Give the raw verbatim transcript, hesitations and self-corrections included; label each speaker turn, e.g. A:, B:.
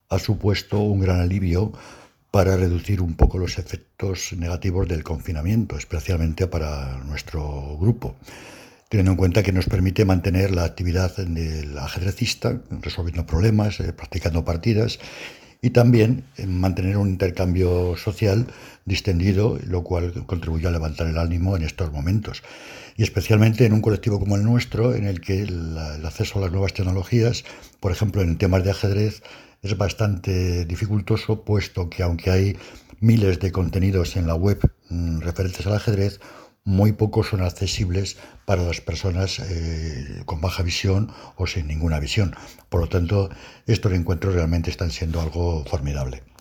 A: ha supuesto un gran alivio para reducir un poco los efectos negativos del confinamiento, especialmente para nuestro grupo, teniendo en cuenta que nos permite mantener la actividad del ajedrecista, resolviendo problemas, eh, practicando partidas, y también eh, mantener un intercambio social distendido, lo cual contribuye a levantar el ánimo en estos momentos. Y especialmente en un colectivo como el nuestro, en el que la, el acceso a las nuevas tecnologías, por ejemplo en temas de ajedrez, es bastante dificultoso, puesto que aunque hay miles de contenidos en la web mmm, referentes al ajedrez, muy pocos son accesibles para las personas eh, con baja visión o sin ninguna visión. Por lo tanto, estos encuentros realmente están siendo algo formidable.